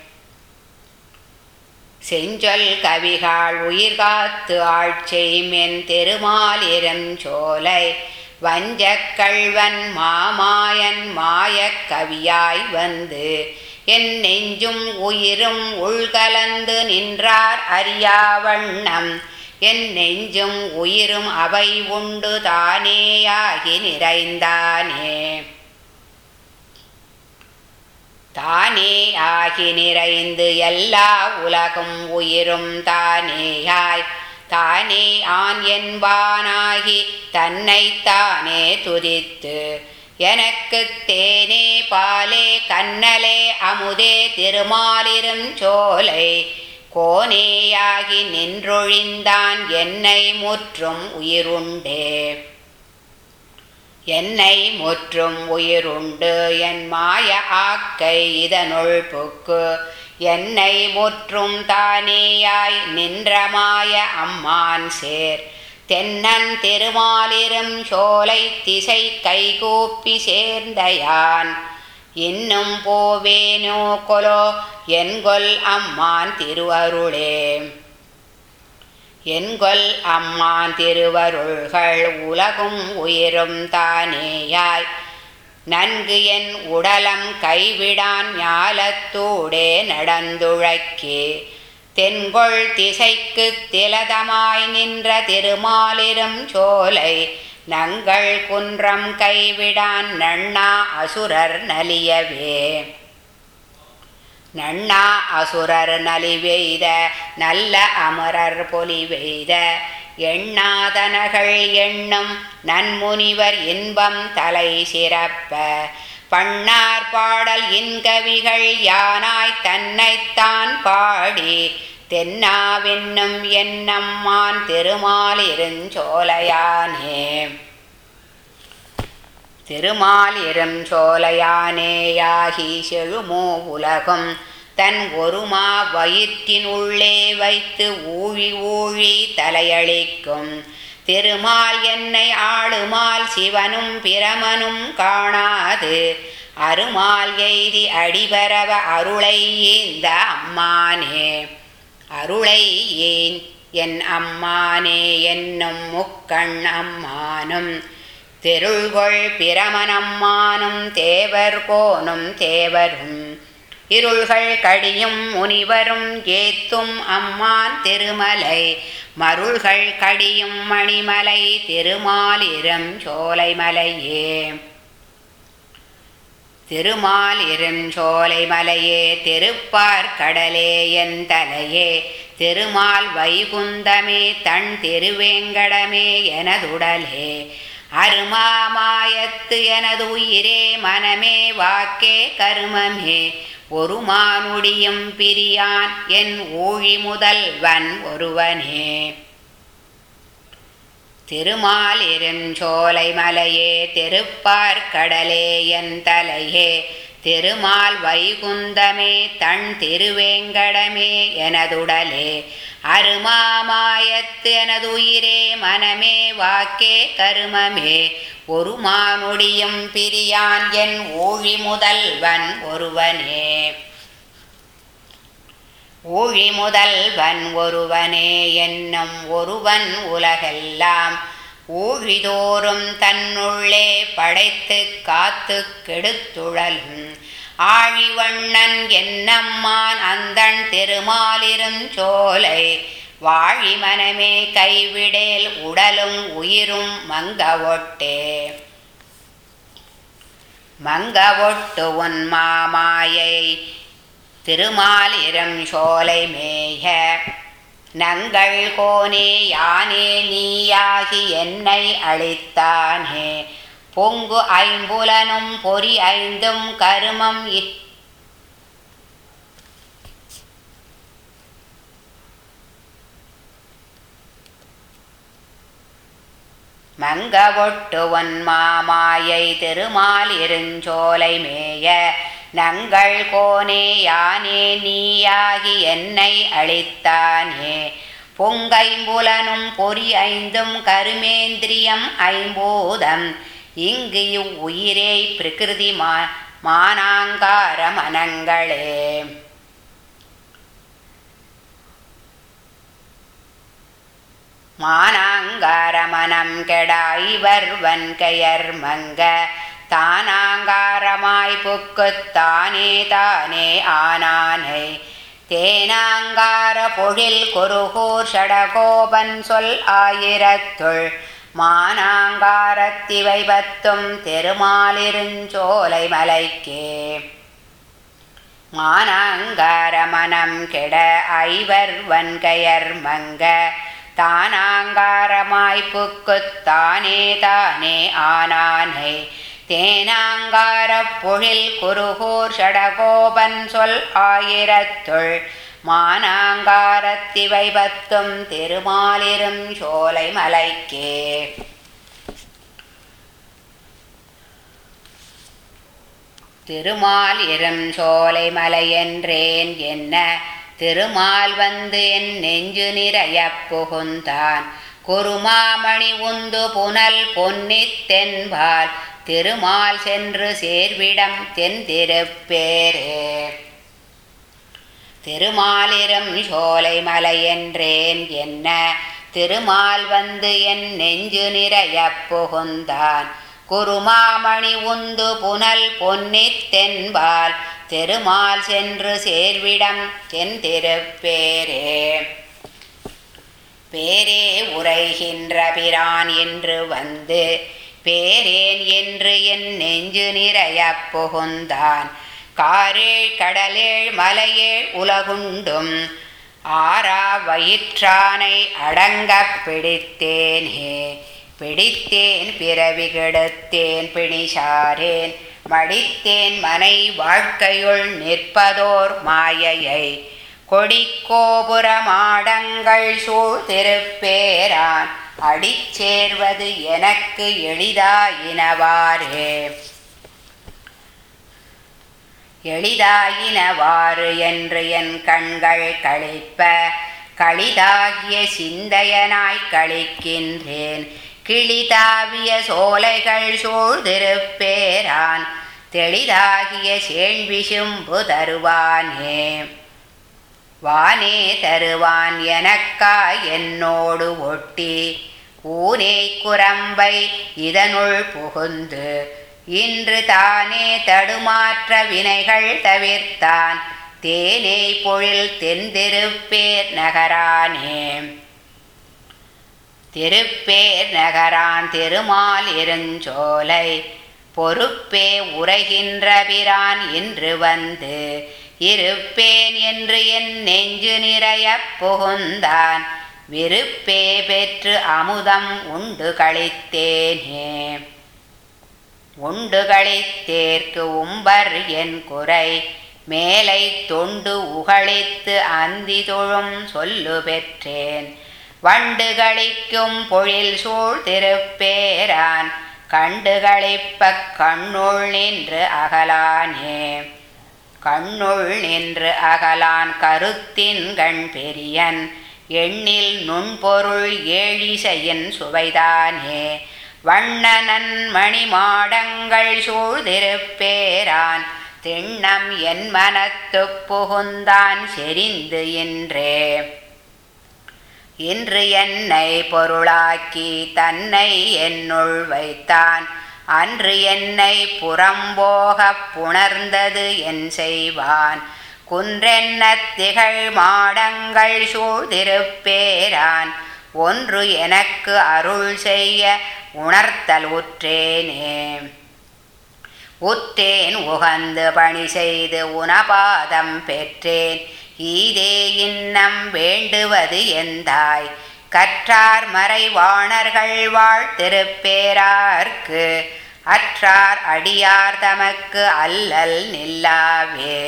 செஞ்சொல் கவிகாள் உயிர்காத்து ஆட்செய்மென் திருமாலிருஞ்சோலை வஞ்சக்கள்வன் மாமாயன் மாயக் கவியாய் வந்து என் நெஞ்சும் உயிரும் உள்கலந்து நின்றார் அறியாவண்ணம் என் நெஞ்சும் உயிரும் அவை உண்டு தானேயாகி நிறைந்தானே தானே ஆகி நிறைந்து எல்லா உலகும் உயிரும் தானேயாய் தானே ஆன் என்பானாகி தன்னைத்தானே துதித்து எனக்கு தேனே பாலே கண்ணலே அமுதே திருமாலிருஞ்சோலை கோனேயாகி நின்றொழிந்தான் என்னை முற்றும் உயிருண்டே என்னை முற்றும் உயிருண்டு என் மாய ஆக்கை இதனுள் புக்கு என்னை முற்றும் தானேயாய் நின்ற மாய அம்மான் சேர் தென்னன் திருமாலிருஞ்சோலை திசை கைகூப்பி சேர்ந்தயான் இன்னும் போவேனோ கொலோ என்கொல் அம்மான் திருவருளே என்கொல் அம்மான் திருவருள்கள் உலகும் உயிரும் தானேயாய் நன்கு என் உடலம் கைவிடான் ஞாலத்தூடே நடந்துழைக்கே தென்கொள் திசைக்கு திலதமாய் நின்ற திருமாலிரும் சோலை நங்கள் குன்றம் கைவிடான் நண்ணா அசுரர் நலியவே நண்ணா அசுரர் நலிவெய்த நல்ல அமரர் பொலிவெய்த எண்ணாதனகள் எண்ணும் நன்முனிவர் இன்பம் தலை சிறப்ப பண்ணார் பாடல் இன்கவிகள் யானாய் தன்னைத்தான் பாடி தென்னாவென்னும் என்னம்மான் திருமாலிருஞ்சோலையானே திருமாலிருஞ்சோலையானேயாகி செழுமோ உலகும் தன் ஒருமா வயிற்றினுள்ளே வைத்து ஊழி ஊழி தலையளிக்கும் திருமால் என்னை ஆளுமால் சிவனும் பிரமனும் காணாது அருமால் எய்தி அடிபரவ அருளை ஈந்த அம்மானே அருளை ஏன் என் அம்மானே என்னும் முக்கண் அம்மானும் தெருள்கொள் பிரமனம்மானும் தேவர் கோனும் தேவரும் இருள்கள் கடியும் முனிவரும் ஏத்தும் அம்மான் திருமலை மருள்கள் கடியும் மணிமலை திருமாலிரும் சோலைமலையே திருமாலிரும் சோலைமலையே திருப்பார் கடலே என் தலையே திருமால் வைகுந்தமே தன் திருவேங்கடமே எனதுடலே அருமாமாயத்து எனது உயிரே மனமே வாக்கே கருமமே ஒரு மானுடியும் பிரியான் என் ஊழி முதல்வன் ஒருவனே திருமாலிருஞ்சோலைமலையே திருப்பார் கடலே என் தலையே திருமால் வைகுந்தமே தன் திருவேங்கடமே எனதுடலே அருமாமாயத்து எனதுயிரே மனமே வாக்கே கருமமே ஒரு மானுடியும் பிரியான் என் ஊழி முதல்வன் ஒருவனே ஊழி முதல்வன் ஒருவனே என்னும் ஒருவன் உலகெல்லாம் ஊழிதோறும் தன்னுள்ளே படைத்து காத்து கெடுத்துழலும் ஆழிவண்ணன் என்னம்மான் அந்தன் திருமாலிரும் சோலை வாழி மனமே கைவிடேல் உடலும் உயிரும் மங்கவொட்டே மங்கவொட்டு உன் மாமாயை திருமாலிரும் சோலை மேய நங்கள் கோனே யானே நீயாகி என்னை அளித்தானே பொங்கு ஐம்புலனும் பொறி ஐந்தும் கருமம் மங்கவொட்டு ஒன் மாமாயை திருமாலிருஞ்சோலை மேய நங்கள் கோனே யானே நீயாகி என்னை அளித்தானே பொங்கைம்புலனும் பொறி ஐந்தும் கருமேந்திரியம் ஐம்பூதம் இங்கு இவ்வுயிரே பிரகிருதி மானாங்கார மனங்களே மானாங்கார மனம் கெடாய்வர் வன்கையர் மங்க தானாங்காரமாய் புக்குத்தானே தானே ஆனானை தேனாங்கார பொழில் குருகூர் ஷடகோபன் சொல் ஆயிரத்துள் மானாங்காரத்திவை பத்தும் திருமாலிருஞ்சோலை மலைக்கே மானாங்கார மனம் கெட ஐவர் வன்கையர் மங்க தானாங்காரமாய் புக்குத்தானே தானே ஆனானை தேனாங்கார பொழில் குருகூர் ஷடகோபன் சொல் ஆயிரத்துள் மானாங்காரத்திவை பத்தும் திருமாலிரும் சோலை மலைக்கே திருமாலிரும் சோலை மலையென்றேன் என்ன திருமால் வந்து என் நெஞ்சு நிறைய புகுந்தான் குருமாமணி உந்து புனல் பொன்னித் தென்பால் திருமால் சென்று சேர்விடம் தென் திருப்பேரே திருமாலிரும் சோலை மலையென்றேன் என்ன திருமால் வந்து என் நெஞ்சு நிறைய புகுந்தான் குருமாமணி உந்து புனல் பொன்னித் தென்பால் தெருமால் சென்று சேர்விடம் என் திருப்பேரே. பேரே உரைகின்ற பிரான் என்று வந்து பேரேன் என்று என் நெஞ்சு நிறையப் புகுந்தான். காரேழ் கடலேழ் மலையேழ் உலகுண்டும் ஆரா வயிற்றானை அடங்கப் பிடித்தேனே. பிடித்தேன் பிறவி கெடுத்தேன் பிணிசாரேன் மடித்தேன் மனை வாழ்க்கையுள் நிற்பதோர் மாயையை. கொடிக்கோபுர மாடங்கள் சூழ் திருப்பேரான் அடிச்சேர்வது எனக்கு எளிதாயினவாறே. எளிதாயினவாறு என்று என் கண்கள் களிப்ப களிதாகிய சிந்தையனாய் களிக்கின்றேன். கிளிதாவிய சோலைகள் சூழ் திருப்பேரான் தெளிதாகிய சேண்விசும்பு தருவானே. வானே தருவான் எனக்காய் என்னோடு ஒட்டி ஊனே குரம்பை இதனுள் புகுந்து இன்று தானே தடுமாற்ற வினைகள் தவிர்த்தான். தேனே பொழில் தென்திருப்பேர் நகரானே. திருப்பேர் நகரான் திருமால் இருஞ்சோலை பொறுப்பே உரைகின்ற பிரான் இன்று வந்து இருப்பேன் என்று என் நெஞ்சு நிறையப் புகுந்தான். விருப்பே பெற்று அமுதம் உண்டு களித்தேனே. உண்டு களித்தேற்கு உம்பர் என் குறை மேலை தொண்டு உகளித்து அந்தி தொழும் சொல்லு பெற்றேன். வண்டு களிக்கும் பொழில் சூழ் திருப்பேரான் கண்டு களிப்பக் கண்ணுள் நின்று அகலானே. கண்ணுள் நின்று அகலான் கருத்தின் கண் பெரியன் எண்ணில் நுண்பொருள் ஏழிசையின் சுவைதானே. வண்ணனன் மணிமாடங்கள் சூழ் திருப்பேரான் திண்ணம் என் மனத்துப் புகுந்தான் செறிந்து இன்றே. இன்று என்னை பொருளாக்கி தன்னை என்னுள் வைத்தான். அன்று என்னை புறம்போகப் புணர்ந்தது என் செய்வான். குன்றென்னத் திகழ் மாடங்கள் சூழ் திருப்பேரான் ஒன்று எனக்கு அருள் செய்ய உணர்த்தல் உற்றேனே. உற்றேன் உகந்து பணி செய்து உனபாதம் பெற்றேன். ஈதே இன்னம் வேண்டுவது எந்தாய். கற்றார் மறைவாணர்கள் வாழ் திருப்பேரார்க்கு அற்றார் அடியார் தமக்கு அல்லல் நில்லாவே.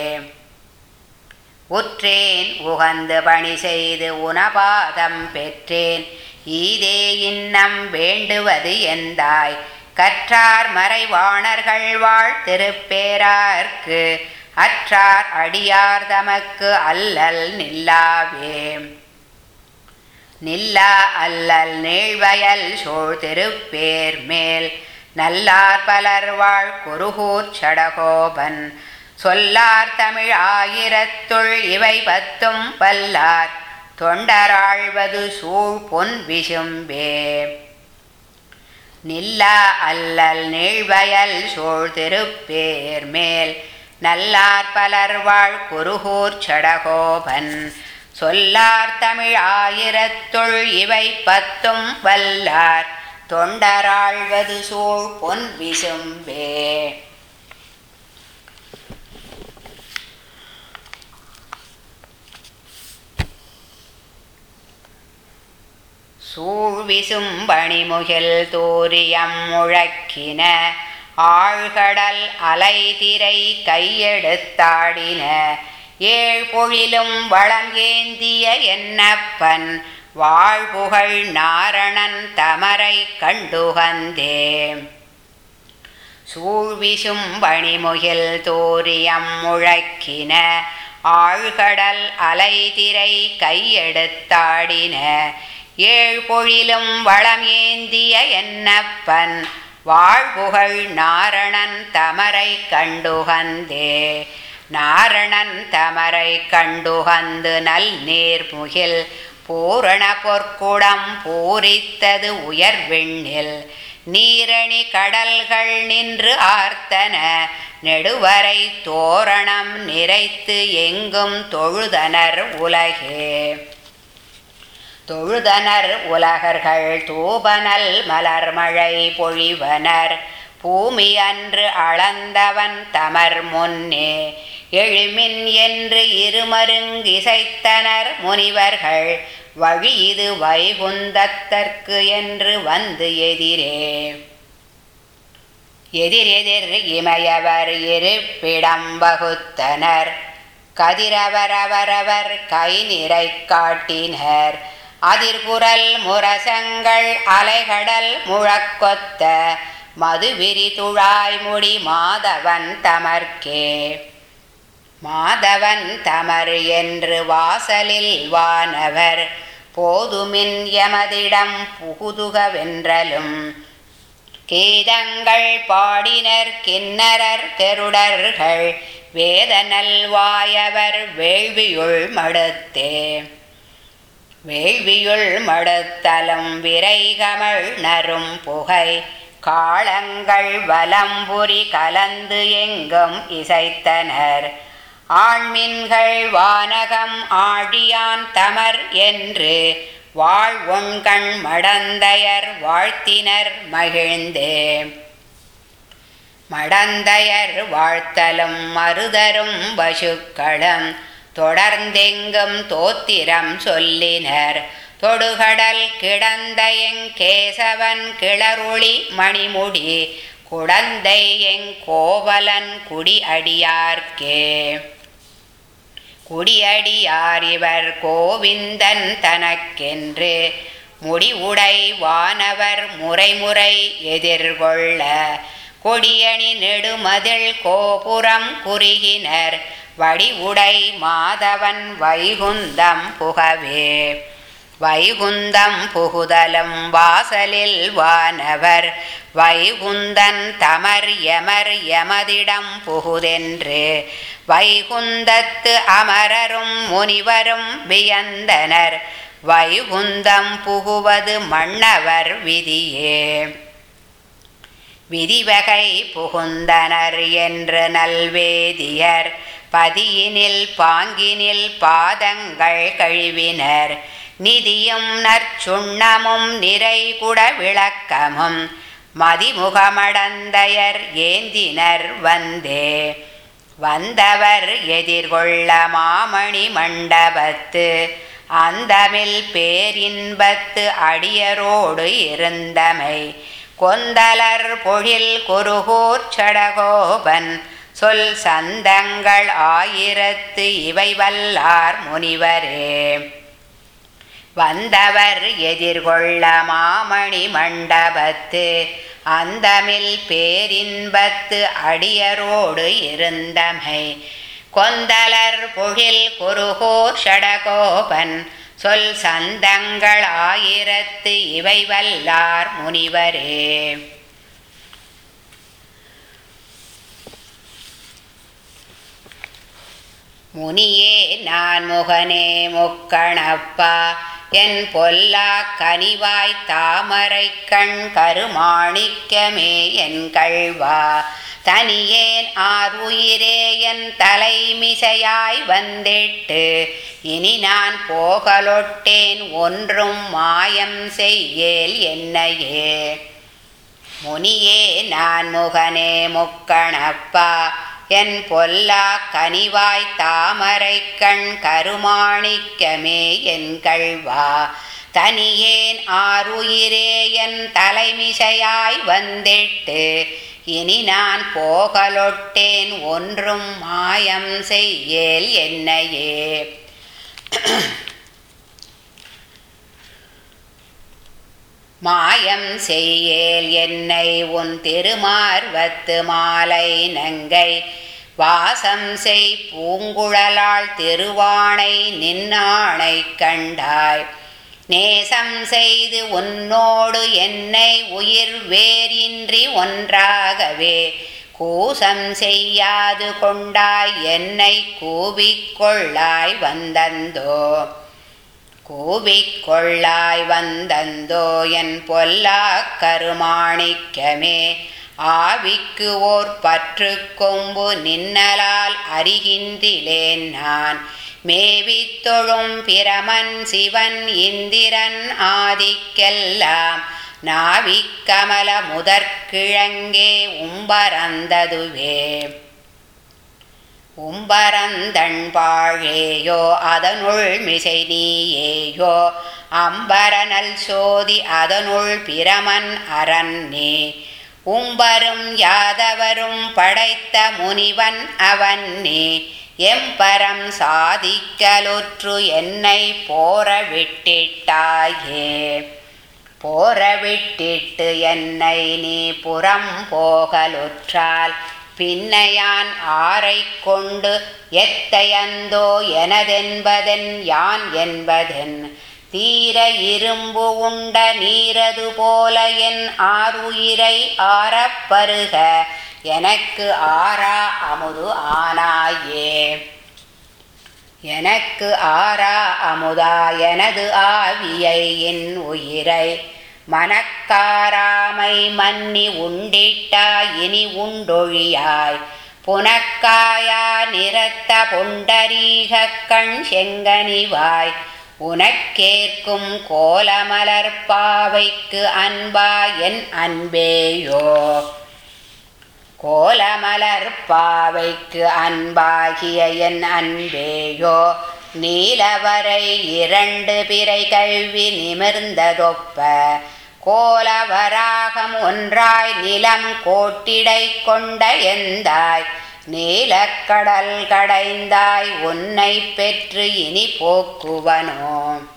உற்றேன் உகந்து பணி செய்து உனபாதம் பெற்றேன். ஈதே இன்னம் வேண்டுவது எந்தாய். கற்றார் மறைவாணர்கள் வாழ் திருப்பேரார்க்கு அற்றார் அடியார் தமக்கு அல்லல் நில்லாவே. நில்லா அல்லல் நீழ்வயல் சூழ் திருப்பேர் மேல் நல்லார் பலர் வாழ் குருகூர் சடகோபன் சொல்லார் தமிழ் ஆயிரத்துள் இவை பத்தும் பல்லார் தொண்டராழ்வது சூழ் பொன் விசும்பே. நில்லா அல்லல் நீழ்வயல் சூழ் திருப்பேர் மேல் நல்லார் பலர் வாழ் குருகூர் சடகோபன் சொல்லார் தமிழ் ஆயிரத்துள் இவை பத்தும் வல்லார் தொண்டராழ்வது சூழ் பொன் விசும்பே. சூழ்விசும்பணிமுகில் தூரியம் முழக்கின ஆழ்கடல் அலைதிரை கையெடுத்தாடின. ஏழ்பொழிலும் வளம் ஏந்திய என்னப்பன் வாழ்புகழ் நாரணன் தமரை கண்டுகந்தே. சூழ்விசும்பணிமுகில் தூரியம் முழக்கின ஆழ்கடல் அலைதிரை கையெடுத்தாடின. ஏழ்பொழிலும் வளம் ஏந்திய என்னப்பன் வாழ்புகழ் நாரணன் தமரை கண்டுகந்தே. நாரணன் தமரை கண்டுகந்து நல் நீர்முகில் பூரண பொற்குடம் பூரித்தது உயர்விண்ணில். நீரணி கடல்கள் நின்று ஆர்த்தன நெடுவரை தோரணம் நிறைத்து எங்கும் தொழுதனர் உலகே. தொழுதனர் உலகர்கள் தூபனல் மலர்மழை பொழிவனர் பூமி அன்று அளந்தவன் தமர் முன்னே எழுமின் என்று இருமருங்கிசைத்தனர் முனிவர்கள் வழி இது வைகுந்தத்தற்கு என்று வந்து எதிரே. எதிரெதிர் இமையவர் இருப்பிடம் வகுத்தனர் கதிரவரவரவர் கை நிறை காட்டினர் அதிர்குரல் முரசங்கள் அலைகடல் முழக்கொத்த மதுவிரி துழாய்முடி மாதவன் தமர்க்கே. மாதவன் தமர் என்று வாசலில் வானவர் போதுமின் எமதிடம் புகுதுகவென்றலும் கீதங்கள் பாடினர் கிண்ணரர் கெருடர்கள் வேதனல் வாயவர் வேள்வியுள் மடுத்தே. வேள்வியுள் மடுத்தலும் விரைகமள் நரும் புகை காளங்கள் வலம்புரி கலந்து எங்கும் இசைத்தனர் ஆண்மின்கள் வானகம் ஆழியான் தமர் என்று வாழ்வொண்கண் மடந்தையர் வாழ்த்தினர் மகிழ்ந்தே. மடந்தையர் வாழ்த்தலும் மருதரும் பசுக்களும் தொடர்ந்தெங்கும் தோத்திரம் சொல்லினர் தொடுகடல் கிடந்த எங்கேசவன் கிளருளி மணிமுடி குடந்தை எங்கோவலன் குடி அடியார்க்கே. குடியடியார் இவர் கோவிந்தன் தனக்கென்று முடிவுடை வானவர் முறைமுறை எதிர்கொள்ள கொடியணி நெடுமதில் கோபுரம் குறுகினர் வடிவுடை மாதவன் வைகுந்தம் புகவே. வைகுந்தம் புகுதலும் வாசலில் வானவர் வைகுந்தன் தமர் எமர் எமதிடம் புகுதென்று வைகுந்தத்து அமரரும் முனிவரும் வியந்தனர் வைகுந்தம் புகுவது மன்னவர் விதியே. விதிவகை புகுந்தனர் என்று நல்வேதியர் பதியினில் பாங்கினில் பாதங்கள் கழுவினர் நிதியும் நற்சுண்ணமும் நிறைகுட விளக்கமும் மதிமுகமடந்தையர் ஏந்தினர் வந்தே. வந்தவர் எதிர்கொள்ள மாமணி மண்டபத்து அந்தமில் பேரின்பத்து அடியரோடு இருந்தமை கொந்தலர் பொழில் குருகூர் சடகோபன் சொல் சந்தங்கள் ஆயிரத்து இவை வல்லார் முனிவரே. வந்தவர் எதிர்கொள்ள மாமணி மண்டபத்து அந்தமில் பேரின்பத்து அடியரோடு இருந்தமை கொந்தலர் பொழில் குருகூர் சடகோபன் சொல் சந்தங்கள் ஆயிரத்து இவை வல்லார் முனிவரே. முனியே நான் முகனே முக்கணப்பா என் பொல்லா கனிவாய் தாமரை கண் கருமாணிக்கமே என் கள்வா தனியேன் ஆருயிரே என் தலைமிசையாய் வந்திட்டு இனி நான் போகலொட்டேன் ஒன்றும் மாயம் செய்யேல் என்னையே. முனியே நான் முகனே முக்கணப்பா என் பொல்லா கனிவாய் தாமரை கண் கருமாணிக்கமே என் கள்வா தனியேன் ஆருயிரே என் தலைமிசையாய் வந்திட்டு இனி நான் போகலொட்டேன் ஒன்றும் மாயம் செய்யேல் என்னையே. மாயம் செய்யேல் என்னை உன் திருமார்வத்து மாலை நங்கை வாசம் செய் பூங்குழலாள் திருவானை நின்னானை கண்டாய் நேசம் செய்து உன்னோடு என்னை உயிர் வேறின்றி ஒன்றாகவே கூசம் செய்யாது கொண்டாய் என்னை கூவிக்கொள்ளாய் வந்தந்தோ. கூவிக்கொள்ளாய் வந்தந்தோ என் பொல்லாக் கருமாணிக்கமே ஆவிக்கு ஓர் பற்று கொம்பு நின்னலால் அறிகின்றிலேன் நான் மேவித் தொழும் பிரமன் சிவன் இந்திரன் ஆதிக்கெல்லாம் நாவிக்கமல முதற்கிழங்கே உம்பரந்ததுவே உம்பரந்தண்பாழேயோ அதனுள் மிசை நீயேயோ அம்பரனல் சோதி அதனுள் பிரமன் அரன்னே உம்பரும் யாதவரும் படைத்த முனிவன் அவன்னே எம்பரம் சாதிக்கலுற்று என்னை போர விட்டிட்டாயே போரவிட்டிட்டு என்னை நீ புறம் போகலுற்றால் பின்னையான் ஆரை கொண்டு எத்தையந்தோ எனதென்பதென் யான் என்பதென் தீர இரும்பு உண்ட நீரது போல என் ஆருயிரை ஆரப்பருக எனக்கு ஆரா அமுது ஆனாயே எனக்கு ஆரா அமுதா எனது ஆவியை என் உயிரை மனக்காராமை மன்னி உண்டிட்டாய் இனி உண்டொழியாய் புனக்காயா நிறத்த பொண்டரீகக் கண் செங்கனிவாய் உனக்கேற்கும் கோலமலர்பாவைக்கு அன்பா என் அன்பேயோ கோலமலர்பாவைக்கு அன்பாகிய என் அன்பேயோ நீலவரை இரண்டு பிறை கல்வி நிமிர்ந்ததொப்ப கோலவராகம் ஒன்றாய் நிலம் கோட்டிடை கொண்ட எந்தாய் நீலக்கடல் கடைந்தாய் உன்னை பெற்று இனி போக்குவனோ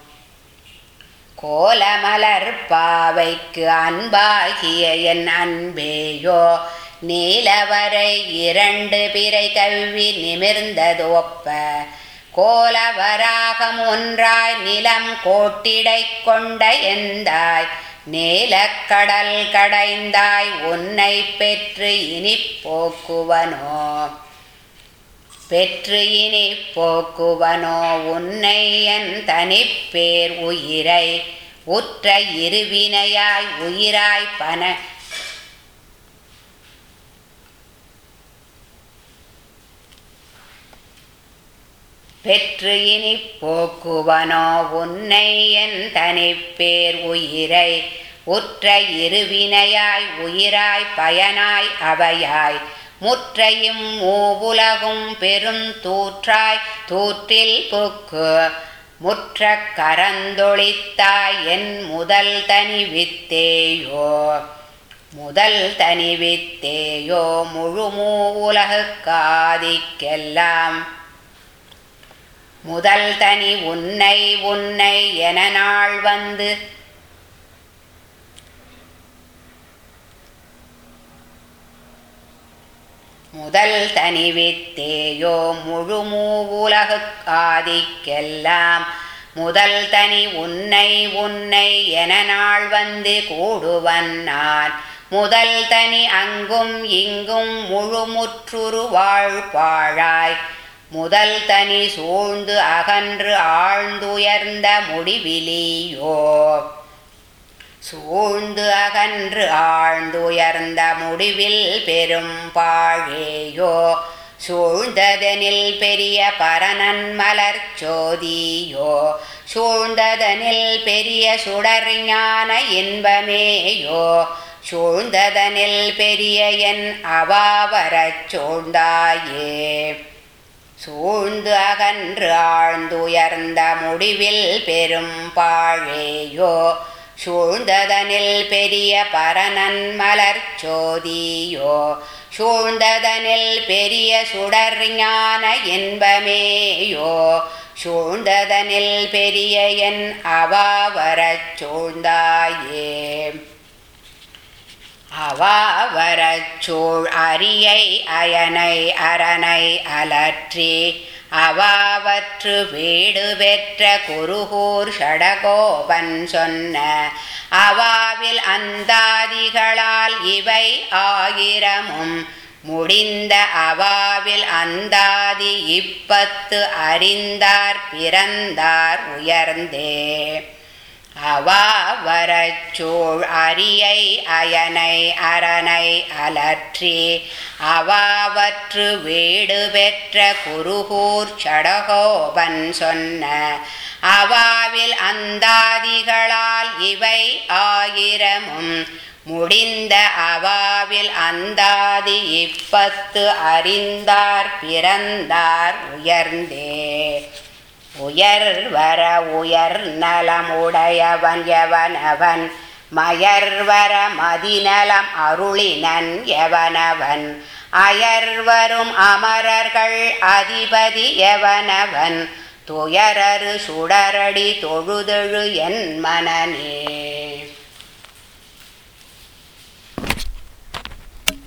கோலமலர்பாவைக்கு அன்பாகிய என் அன்பேயோ நீலவரை இரண்டு பிறை கல்வி நிமிர்ந்தது ஒப்ப கோலவராகம் ஒன்றாய் நிலம் கோட்டிடை கொண்ட எந்தாய் நீலக்கடல் கடைந்தாய் உன்னை பெற்று இனி போக்குவனோ பெற்று இனி போக்குவனோ உன்னை என் தனிப்பேர் உயிரை உற்ற இருவினையாய் உயிராய் பன பெற்று இனி போக்குவனோ உன்னை என் தனிப்பேர் உயிரை உற்ற இருவினையாய் உயிராய் பயனாய் அவையாய் முற்றையும் மூவுலகும் பெருந்தூற்றாய் தூற்றில் புக்கு முற்ற கரந்தொழித்தாய் என் முதல் தனிவித்தேயோ முதல் தனிவித்தேயோ முழு மூவுலகுக்காதிக்கெல்லாம் முதல் தனி உன்னை உன்னை என நாள் வந்து முதல் தனிவித்தேயோ முழு மூவுலகுக்காதிக்கெல்லாம் முதல் தனி உன்னை உன்னை என நாள் வந்து கூடுவன் நான் முதல் தனி அங்கும் இங்கும் முழுமுற்றுரு வாழ்பாழாய் முதல் தனி சூழ்ந்து அகன்று ஆழ்ந்துயர்ந்த முடிவிலியோ சூழ்ந்து அகன்று ஆழ்ந்துயர்ந்த முடிவில் பெரும் பாழேயோ சூழ்ந்ததனில் பெரிய பரனன் மலர் சோதியோ சூழ்ந்ததனில் பெரிய சுடர் ஞான இன்பமேயோ சூழ்ந்ததனில் பெரிய என் அவாவரச் சூழ்ந்தாயே சூழ்ந்து அகன்று ஆழ்ந்துயர்ந்த முடிவில் பெரும் பாழேயோ சூழ்ந்ததனில் பெரிய பரனன் மலர் சோதியோ சூழ்ந்ததனில் பெரிய சுடர் ஞான இன்பமேயோ சூழ்ந்ததனில் பெரிய என் அவாவரச் சூழ்ந்தாயே அவாவரச் சூழ் அரியை அயனை அரணை அலற்றி அவாவற்று வீடு பெற்ற குருகூர் ஷடகோபன் சொன்ன அவாவில் அந்தாதிகளால் இவை ஆயிரமும் முடிந்த அவாவில் அந்தாதி இப்பத்து அறிந்தார் பிறந்தார் உயர்ந்தே அவா வரச்சூழ் அரியை அயனை அரணை அலற்றி அவாவற்று வீடு பெற்ற குருகூர் சடகோபன் சொன்ன அவாவில் அந்தாதிகளால் இவை ஆயிரமும் முடிந்த அவாவில் அந்தாதி இப்பத்து அறிந்தார் பிறந்தார் உயர்ந்தே உயர்வர உயர் நலமுடையவன் எவனவன் மயர்வர மதிநலம் அருளினன் எவனவன் அயர்வரும் அமரர்கள் அதிபதி எவனவன் துயரறு சுடரடி தொழுதெழு என் மனனே.